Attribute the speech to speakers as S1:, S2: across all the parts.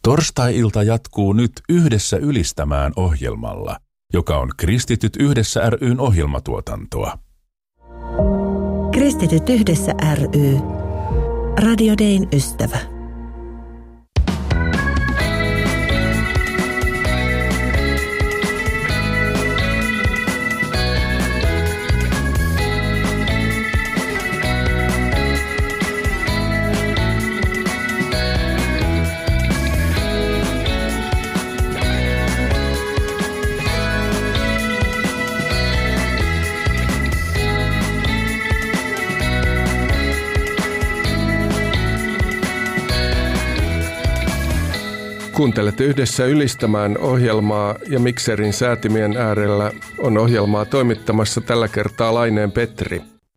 S1: Torstai-ilta jatkuu nyt Yhdessä ylistämään ohjelmalla, joka on Kristityt yhdessä ry:n ohjelmatuotantoa.
S2: Kristityt yhdessä ry. Radio Dayn ystävä.
S3: Kuuntelet Yhdessä ylistämään ohjelmaa ja mikserin säätimien äärellä on ohjelmaa toimittamassa tällä kertaa Laineen Petri.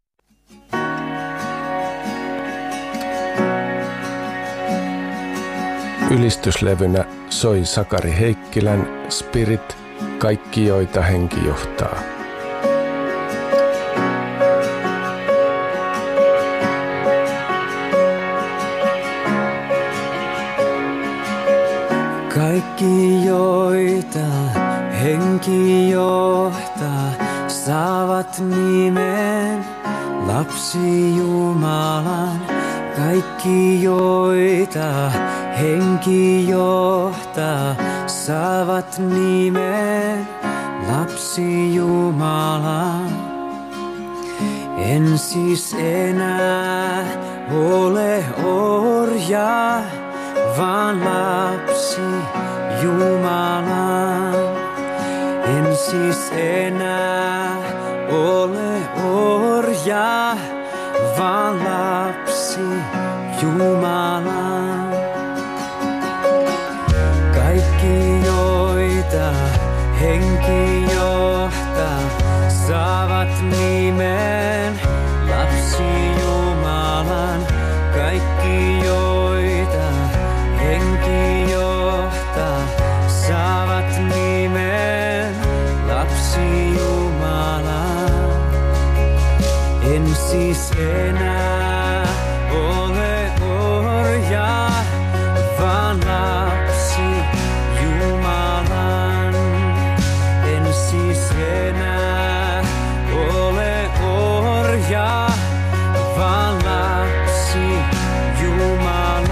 S3: Ylistyslevynä soi Sakari Heikkilän Spirit, kaikki joita henki johtaa.
S4: Kaikki, joita henki johtaa, saavat nimen lapsi Jumalan. Kaikki, joita henki johtaa, saavat nimen lapsi Jumalan. En siis enää ole orja, vaan lapsi Jumalan. En siis enää ole orja, vaan lapsi Jumalan. Kaikki, joita henki johtaa, saavat nimen lapsi Jumalan. Kaikki, joita henki johtaa, saavat nimen lapsi Jumalan. En siis enää ole orja, vaan lapsi Jumalan. En siis enää ole orja, vaan lapsi Jumalan.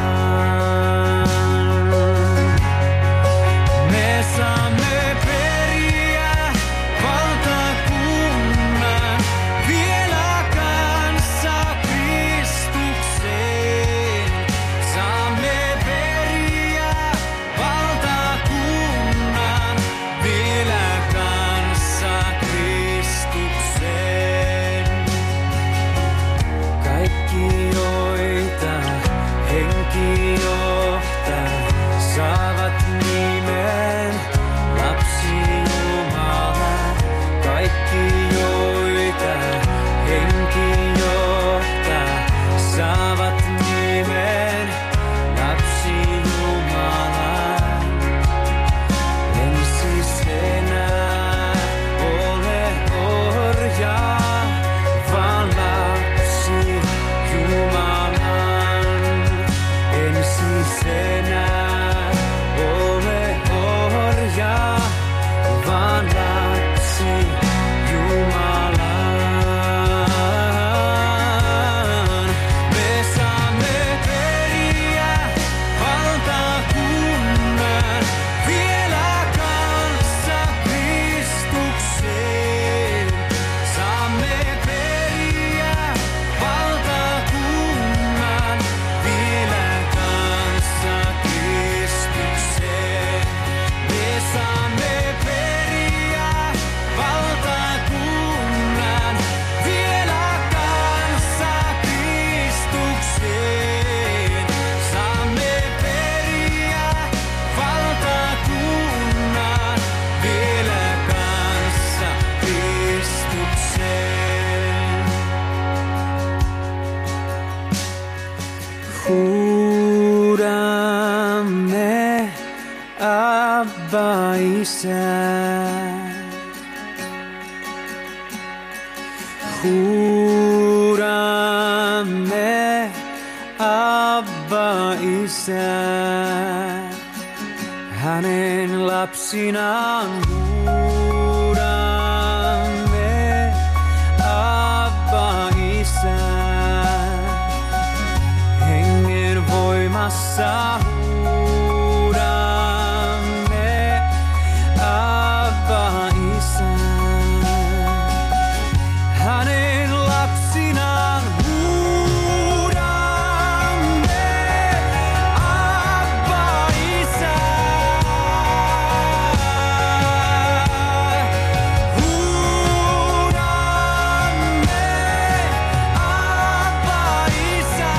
S4: Me saamme periä valtakunnan vielä kanssa Kristukseen. Saamme periä valtakunnan vielä kanssa Kristukseen. Kaikki, joita henki johtaa, saavat nimen lapsi Jumalan. Kaikki, joita henki johtaa, saavat nimen lapsi Jumalan. En siis enää ole orja, vaan lapsi Jumalan. En siis enää ole orja, vaan lapsi Jumalan. Me saamme periä valtakunnan vielä kanssa Kristukseen. Saamme periä valtakunnan vielä kanssa Kristukseen. Me saamme periä valtakunnan vielä kanssa Kristukseen. Saamme periä valtakunnan vielä kanssa Kristukseen. Huudamme Abba Isä. Huudamme Abba Isä. hänen lapsinaan huudamme, Abba Isä. Hengen voimassa huudamme, Abba Isä. Hänen lapsinaan huudamme, Abba Isä. Huudamme, Abba Isä.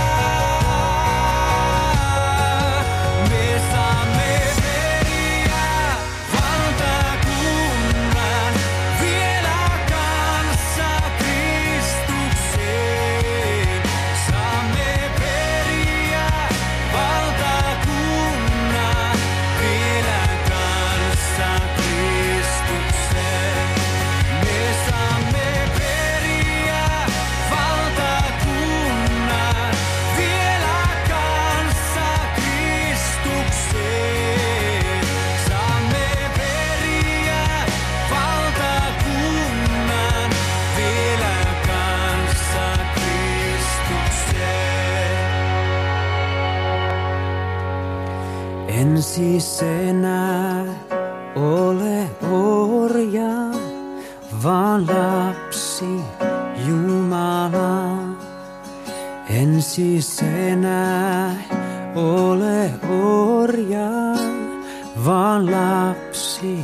S4: Me saamme periä valtakunnan vielä kanssa Kristukseen. Saamme periä valtakunnan vielä kanssa Kristukseen. Me saamme periä valtakunnan vielä kanssa Kristukseen. Saamme periä valtakunnan vielä kanssa Kristukseen. En siis enää ole orja, vaan lapsi Jumala. En siis enää ole orja, vaan lapsi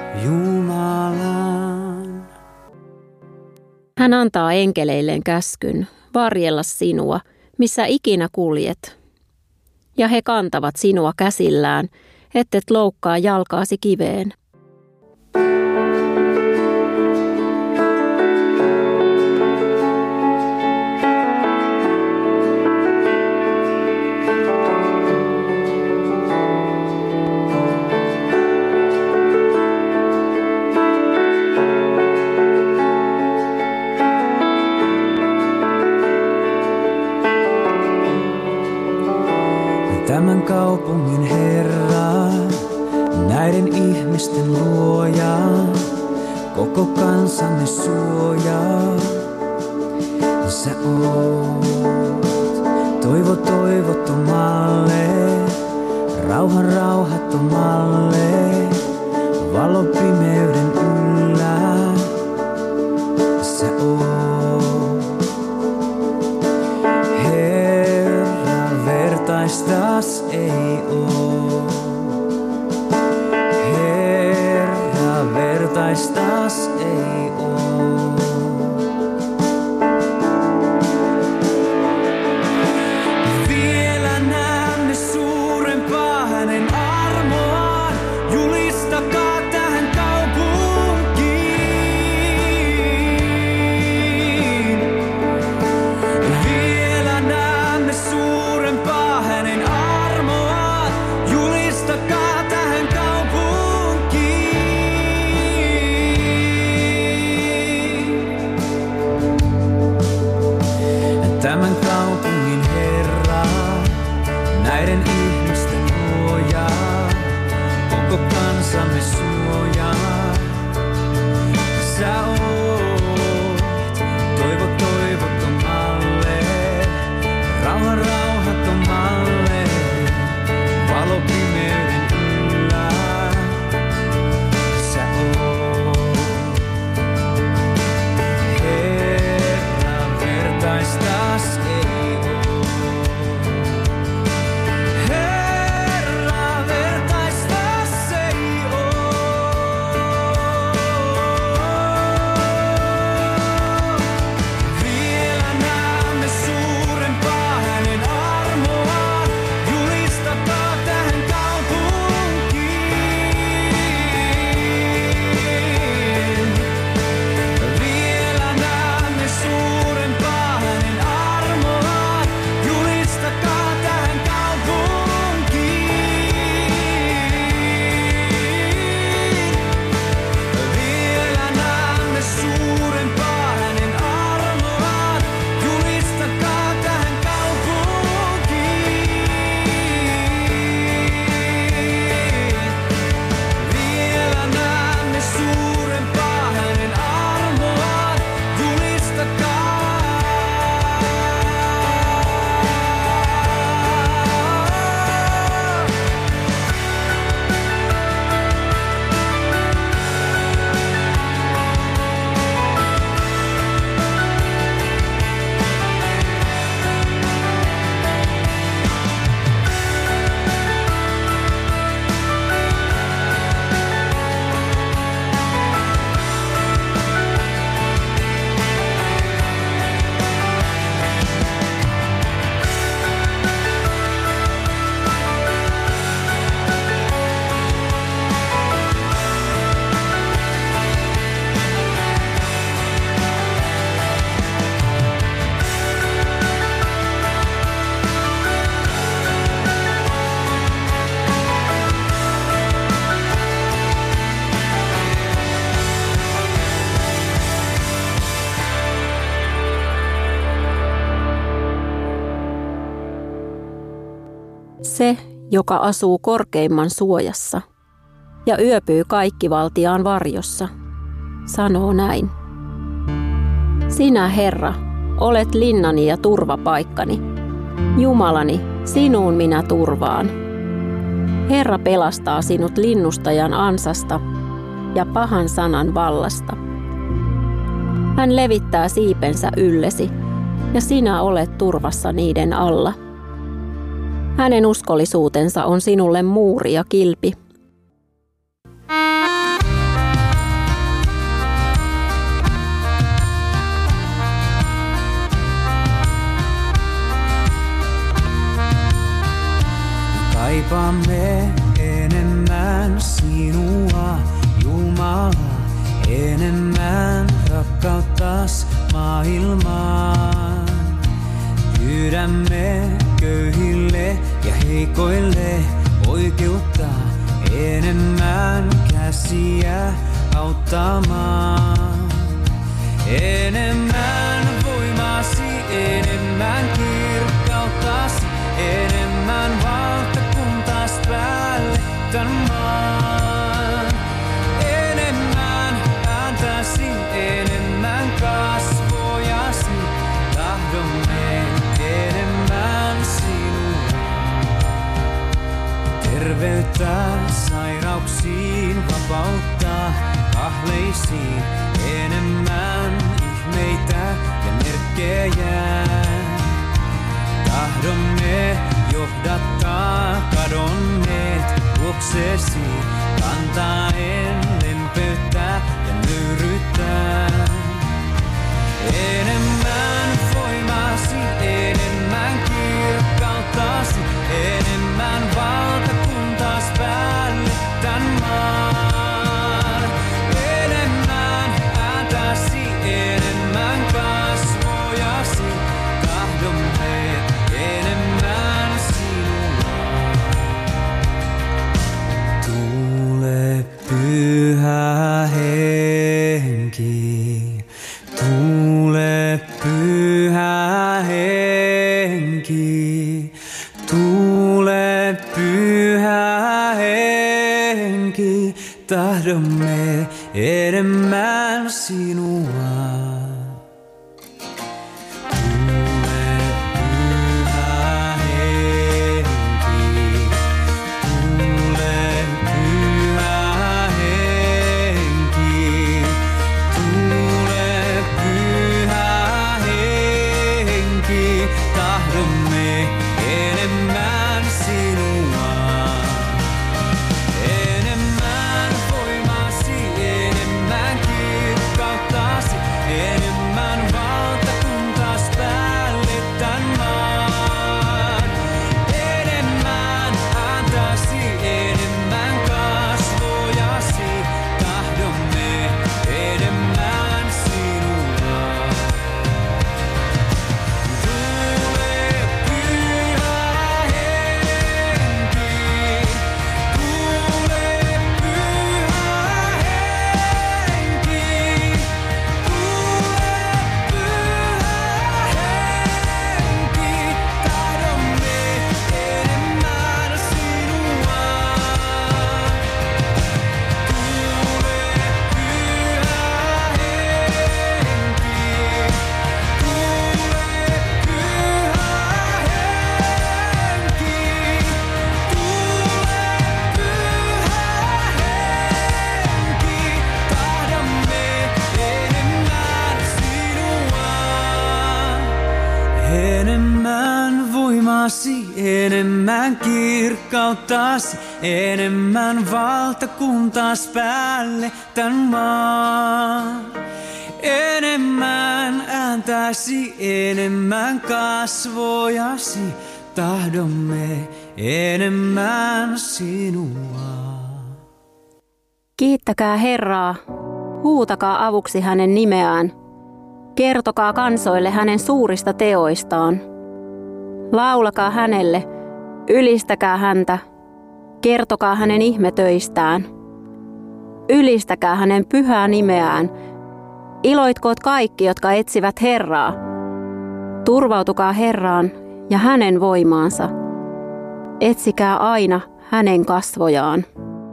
S4: Jumalan.
S5: Hän antaa enkeleilleen käskyn varjella sinua, missä ikinä kuljet. Ja he kantavat sinua käsillään, ettet loukkaa jalkaasi kiveen.
S4: Tämän kaupungin Herra, näiden ihmisten luoja, koko kansamme suoja. Sä oot toivo toivottomalle, rauhan rauhattomalle, valo pimeyden yllä. Sä oot Herra, vertaistas ei oo. Herra, vertaistas ei oo. Vielä näemme suurempaa hänen armoaan, julistakaa tähän kaupunkiin. Vielä näemme suurempaa hänen armoaan, julistakaa tähän kaupunkiin. Tämän kaupungin Herra, näiden ihmisten luoja, koko kansamme suoja. Sä oot toivo toivottomalle, rauhan rauhattomalle, valo pimeyden yllä. Sä oot Herra, vertaistas ei oo. Herra, vertaistas ei oo.
S5: joka asuu korkeimman suojassa ja yöpyy kaikkivaltiaan varjossa, sanoo näin. Sinä, Herra, olet linnani ja turvapaikkani. Jumalani, sinuun minä turvaan. Herra pelastaa sinut linnustajan ansasta ja pahan sanan vallasta. Hän levittää siipensä yllesi, ja sinä olet turvassa niiden alla. Hänen uskollisuutensa on sinulle muuri ja kilpi.
S4: Kaipaamme enemmän sinua, Jumala, enemmän rakkauttas maailmaan. Pyydämme köyhille ja heikoille oikeutta, enemmän käsiä auttamaan. Enemmän voimasi, enemmän kirkkauttasi, enemmän valtakuntas päälle tän maan. Enemmän ääntäsi, enemmän kasvojasi, tahdomme enemmän sinua. Terveyttä sairauksiin, vapautta kahleisiin, enemmän ihmeitä ja merkkejä. Tahdomme johdattaa kadonneet luoksesi, kantaen lempeyttä ja nöyryyttä. Enemmän voimasi, enemmän kirkkauttasi, enemmän valtakuntas päälle tän maan. Enemmän ääntäsi, enemmän kasvojasi, tahdomme enemmän sinua. Tule Pyhä Henki, tule Pyhä Henki, tule Pyhä Henki, tahdomme enemmän sinua. Enemmän voimasi, enemmän kirkkauttasi, enemmän valtakuntas päälle tän maan. Enemmän ääntäsi, enemmän kasvojasi, tahdomme enemmän sinua.
S5: Kiittäkää Herraa, huutakaa avuksi hänen nimeään. Kertokaa kansoille hänen suurista teoistaan. Laulakaa hänelle, ylistäkää häntä, kertokaa hänen ihmetöistään. Ylistäkää hänen pyhää nimeään. Iloitkoot kaikki, jotka etsivät Herraa. Turvautukaa Herraan ja hänen voimaansa. etsikää aina hänen kasvojaan.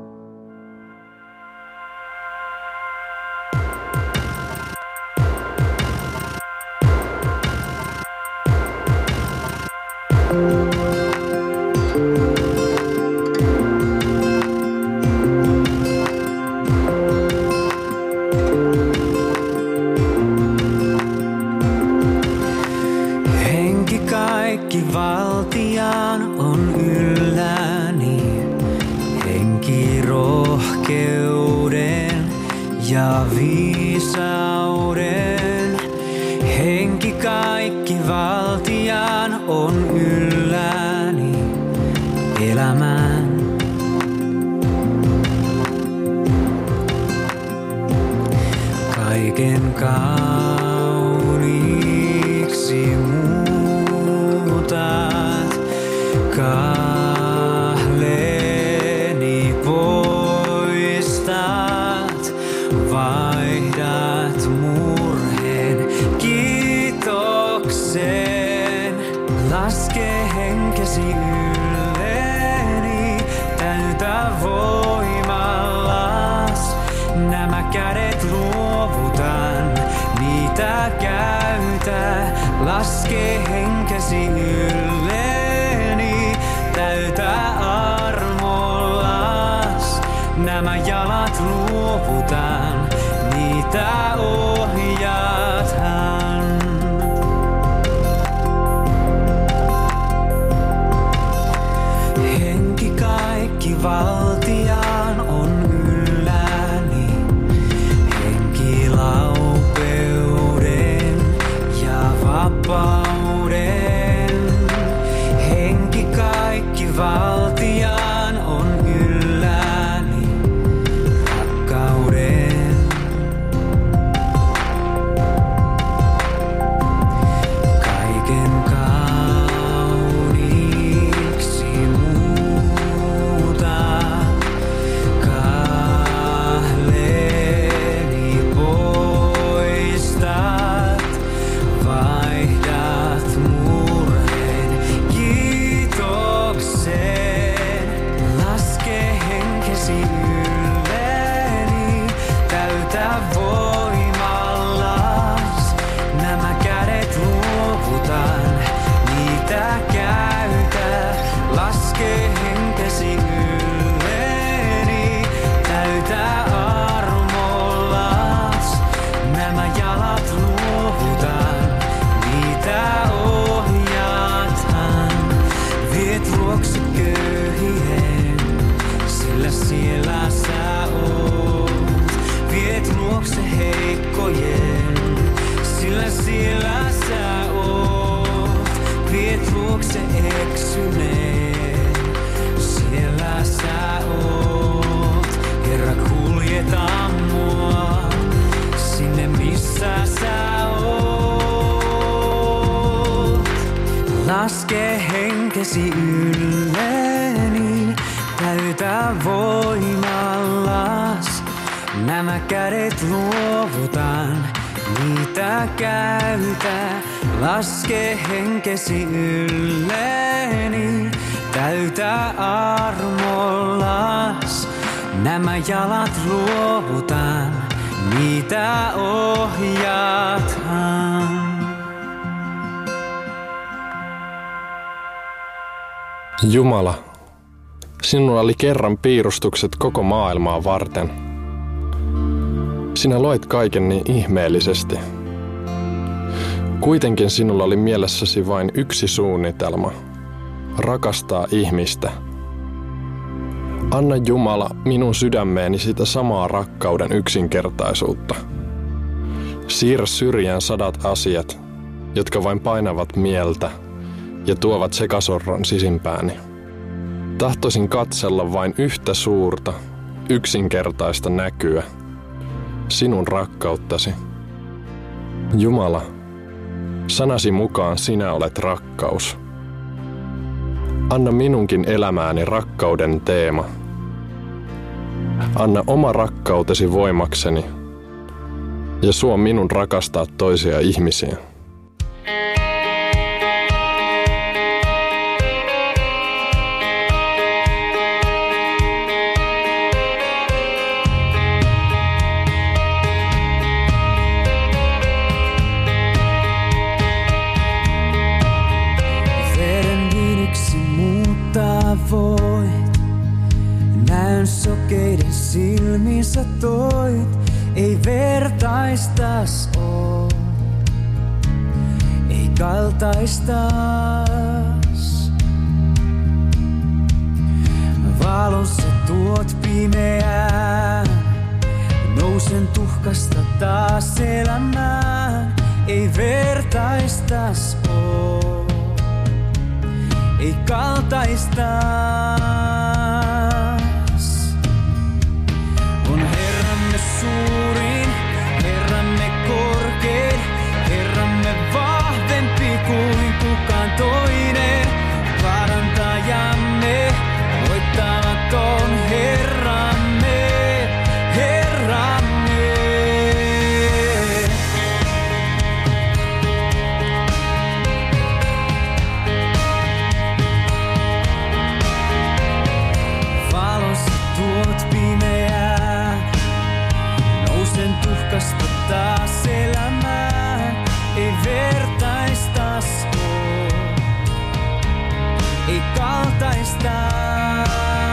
S4: Henki kaikki valtiaan on ylläni, henki rohkeuden ja viisauden. Henki kaikki valtiaan on ylläni elämään. Kaiken kauniiksi muutat, kahleeni poistat, vaihdat murheen kiitokseen. Laske henkesi ylleni, täytä voimallas. Nämä kädet luovutan, niitä käytä. Laske henkesi ylleni, täytä armollas. Nämä jalat luovutan, niitä ohjaat hän. Henki kaikki valtiaan on ylläni, henki laupeuden ja vapauden. Henki kaikki valtiaan on ylläni, rakkauden. Kaiken kauniiksi muuta, kahleeni poistat, vaihdat murheen kiitokseen. Laske henkesi ylleni, täytä voimallas. Nämä kädet luovutan, niitä käytä. Laske henkesi ylleni, täytä armollas. Nämä jalat luovutan, niitä ohjaat hän. Viet luokse köyhien, sillä siellä sä oot. Viet luokse heikkojen, sillä siellä sä oot. Viet luokse eksyneen, siellä sä oot. Herra, kuljeta mua sinne missä sä oot. Laske henkesi ylleni, täytä voimallas. Nämä kädet luovutan, niitä käytä. Laske henkesi ylleni, täytä armollas. Nämä jalat luovutan, niitä ohjaat hän.
S3: Jumala, sinulla oli kerran piirustukset koko maailmaa varten. Sinä loit kaiken niin ihmeellisesti. Kuitenkin sinulla oli mielessäsi vain yksi suunnitelma, rakastaa ihmistä. Anna Jumala minun sydämeeni sitä samaa rakkauden yksinkertaisuutta. Siirrä syrjään 100 asiat, jotka vain painavat mieltä ja tuovat sekasorron sisimpääni. Tahtoisin katsella vain yhtä suurta, yksinkertaista näkyä, sinun rakkauttasi. Jumala, sanasi mukaan sinä olet rakkaus. Anna minunkin elämääni rakkauden teema. Anna oma rakkautesi voimakseni ja suo minun rakastaa toisia ihmisiä.
S4: Yön sokeiden silmissä toit, ei vertaistas oo, ei kaltaistas. Valossa tuot pimeään, nousen tuhkasta taas elämään, ei vertaistas oo, ei kaltaistas. On Herramme suurin, Herramme korkein, Herramme vahvempi kuin kukaan toinen. Parantajamme, voittamaton Herramme, Herramme. Valossa tuot pimeää, nousen tuhkasta taas elämään, ei vertaistas oo, ei kaltaistas.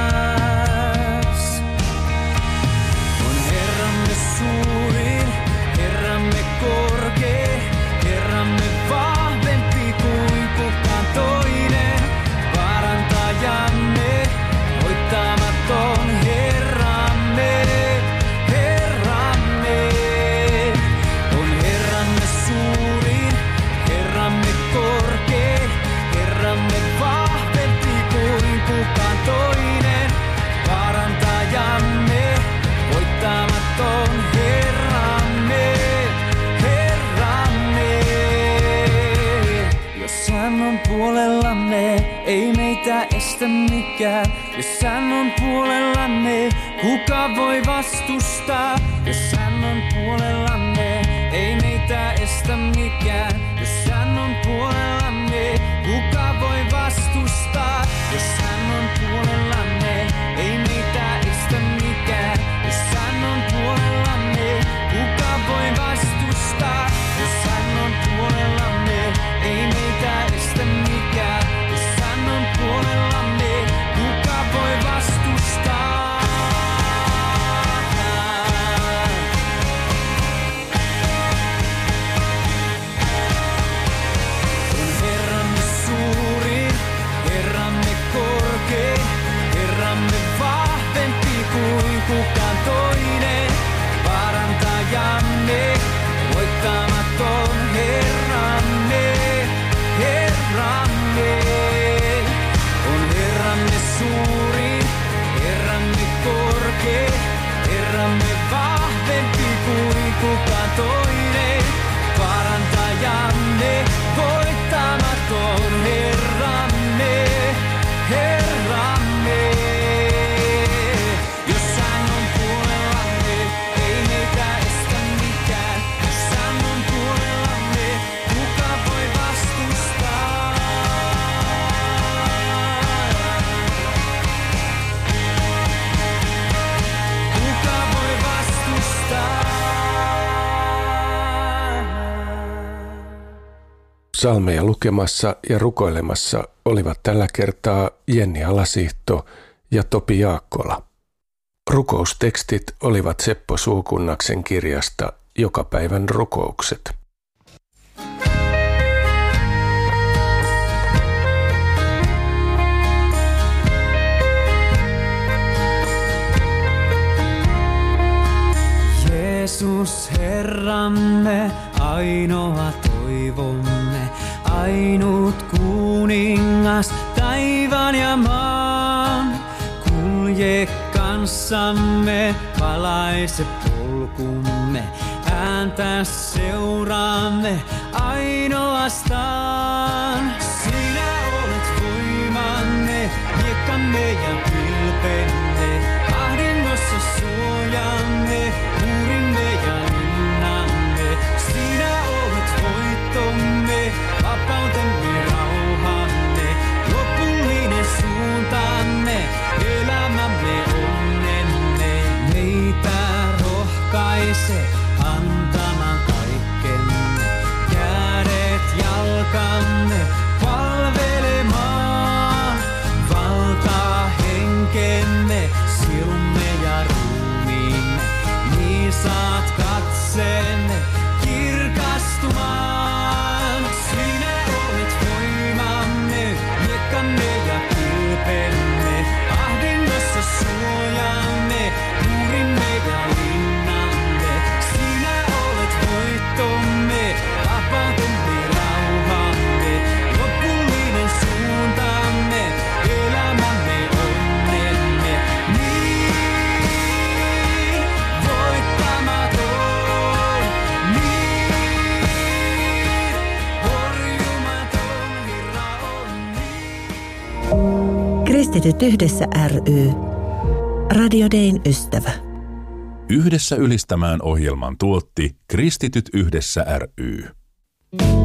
S4: On Herramme suurin, Herramme korkein, Herramme vahvempi kuin kukaan toinen. Parantajamme, voittamaton Herramme, Herramme. On Herramme suurin, Herramme korkein, Herramme vahvempi kuin kukaan toinen. Parantajamme, voittamaton Herramme, Herramme. Jos hän on puolellamme, ei meitä estä mikään. Jos hän on puolellamme, kuka voi vastustaa? Jos hän on puolellamme, ei meitä estä mikään. Jos hän on puolellamme, kuka voi vastustaa? Jos hän on puolellamme, ei meitä estä mikään. Jos hän on puolellamme, kuka voi vastustaa? Jos hän on puolellamme, ei meitä estä mikään. Jos hän on puolellamme, kuka voi vastustaa? On Herramme suurin, Herramme korkein, Herramme vahvempi kuin kukaan toinen. Parantajamme, voittamaton Herramme, Herramme. On Herramme suurin, Herramme korkein, Herramme vahvempi kuin kukaan toinen. Parantajamme, voittamaton Herramme, Herramme. Jos hän on puolellamme, ei meitä estä mikään. Jos hän on puolellamme, kuka voi vastustaa? Kuka voi vastustaa?
S3: Psalmeja lukemassa ja rukoilemassa olivat tällä kertaa Jenni Alasihto ja Topi Jaakkola. Rukoustekstit olivat Seppo Suukunnaksen kirjasta Joka päivän rukoukset.
S4: Jeesus Herramme, ainoa toivomme, ainut kuningas taivaan ja maan. Kulje kanssamme, valaise polkumme, ääntä seuraamme ainoastaan. Sinä olet voimamme, miekkamme ja pilpenne, ahdingossa suojamme, muurimme ja linnamme. Sinä olet voittomme, vapautemme, rauhamme, lopullinen suuntamme, elämämme onnenne. Meitä rohkaise antamaan kaikkemme, kädet jalkamme palvelemaan, valtaa henkemme, sielun saat katseemme kirkastumaan. Sinä olet voimamme, miekkamme ja kilpemme, ahdingossa suojaamme, juurimme ja linnamme. Sinä olet voittomme, vapautemme, rauhamme, lopullinen suuntamme, elämämme, onnemme. Niin voittamaton, niin horjumaton Herra on niin.
S2: Kristityt yhdessä ry. Radio Dayn ystävä.
S1: Yhdessä ylistämään ohjelman tuotti Kristityt yhdessä ry.